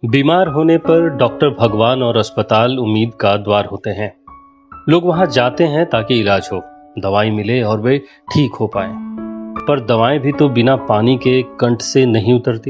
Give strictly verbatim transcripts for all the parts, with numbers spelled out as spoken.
बीमार होने पर डॉक्टर भगवान और अस्पताल उम्मीद का द्वार होते हैं। लोग वहां जाते हैं ताकि इलाज हो, दवाई मिले और वे ठीक हो पाए। पर दवाएं भी तो बिना पानी के कंठ से नहीं उतरती।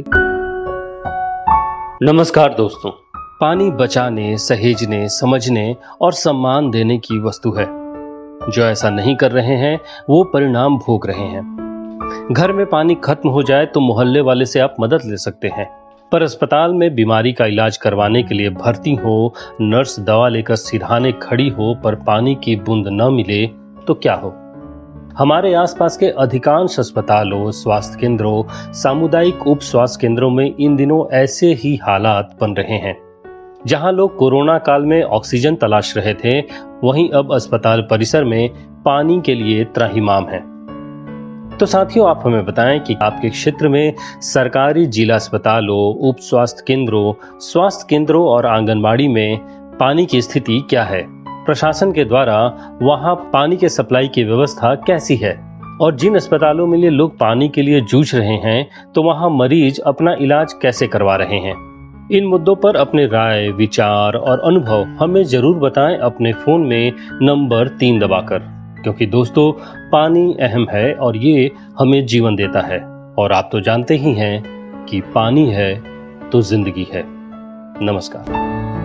नमस्कार दोस्तों, पानी बचाने, सहेजने, समझने और सम्मान देने की वस्तु है। जो ऐसा नहीं कर रहे हैं वो परिणाम भोग रहे हैं। घर में पानी खत्म हो जाए तो मोहल्ले वाले से आप मदद ले सकते हैं, पर अस्पताल में बीमारी का इलाज करवाने के लिए भर्ती हो, नर्स दवा लेकर सिरहाने खड़ी हो, पर पानी की बूंद न मिले तो क्या हो। हमारे आसपास के अधिकांश अस्पतालों, स्वास्थ्य केंद्रों, सामुदायिक उप स्वास्थ्य केंद्रों में इन दिनों ऐसे ही हालात बन रहे हैं। जहां लोग कोरोना काल में ऑक्सीजन तलाश रहे थे, वहीं अब अस्पताल परिसर में पानी के लिए त्राहिमाम है। तो साथियों, आप हमें बताएं कि आपके क्षेत्र में सरकारी जिला अस्पतालों, उप स्वास्थ्य केंद्रों, स्वास्थ्य केंद्रों और आंगनबाड़ी में पानी की स्थिति क्या है। प्रशासन के द्वारा वहां पानी के सप्लाई की व्यवस्था कैसी है, और जिन अस्पतालों में ये लोग पानी के लिए जूझ रहे हैं तो वहां मरीज अपना इलाज कैसे करवा रहे हैं। इन मुद्दों पर अपने राय, विचार और अनुभव हमें जरूर बताएं अपने फोन में नंबर तीन दबाकर, क्योंकि दोस्तों, पानी अहम है और ये हमें जीवन देता है। और आप तो जानते ही हैं कि पानी है तो जिंदगी है। नमस्कार।